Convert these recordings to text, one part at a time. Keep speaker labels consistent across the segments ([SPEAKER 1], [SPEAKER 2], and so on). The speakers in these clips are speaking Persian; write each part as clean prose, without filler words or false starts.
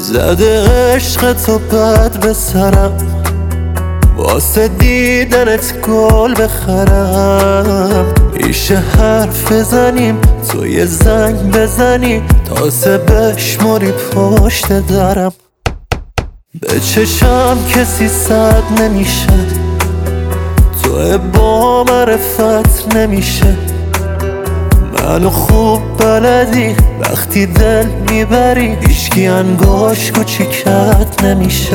[SPEAKER 1] زده عشق تو بد به سرم، واسه دیدنت گل بخرم. میشه حرف بزنیم تو یه زنگ بزنی تازه بشمری پشت درم. به چشم کسی صد نمیشه، تو با معرفت نمیشه. منو خوب بلدی وقتی دل میبری، هیچکی انگاش کوچیکت نمیشه.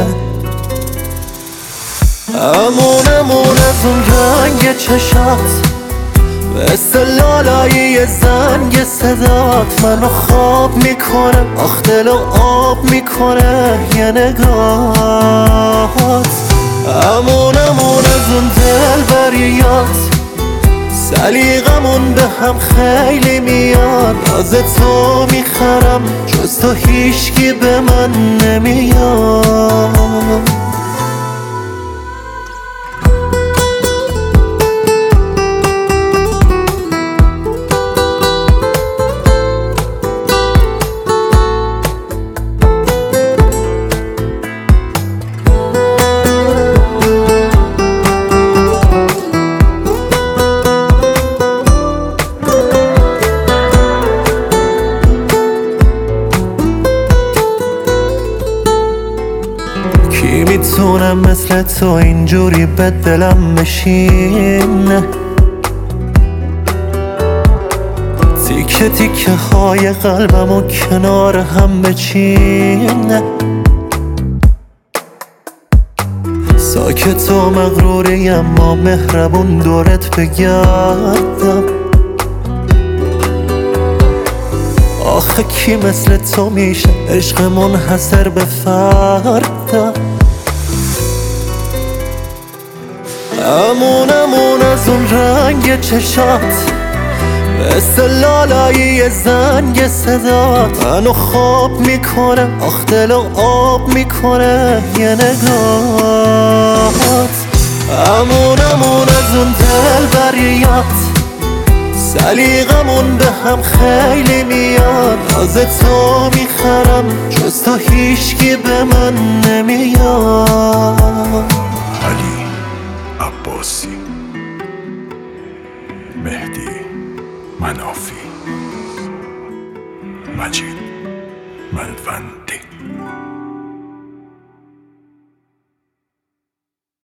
[SPEAKER 1] امون از اون رنگ چشات، مثل لالایی زنگ صدات منو خواب میکنه، آخ دلو آب میکنه یه نگاهات. امون از اون دل بریات، سلیقمون به هم خیلی میاد. ناز تو میخرم جز تو هیچکی به من نمیاد. کی میتونه مثل تو اینجوری به دلم بشینه، تیکه تیکه های قلبمو کنار هم بچینه. ساکت و مغروری اما مهربون دورت بگردم. آخه کی مثل تو میشه عشق منحصر به فردم. امون از اون رنگ چشات، مثل لالایی زنگ صدات منو خواب میکنه، آخ دلو آب میکنه یه نگاهات. امون از اون دل بریات، سلیقمون به هم خیلی میاد. ناز تو میخرم جز تو هیچکی به من نمیاد.
[SPEAKER 2] علی عباسی، مهدی منافی.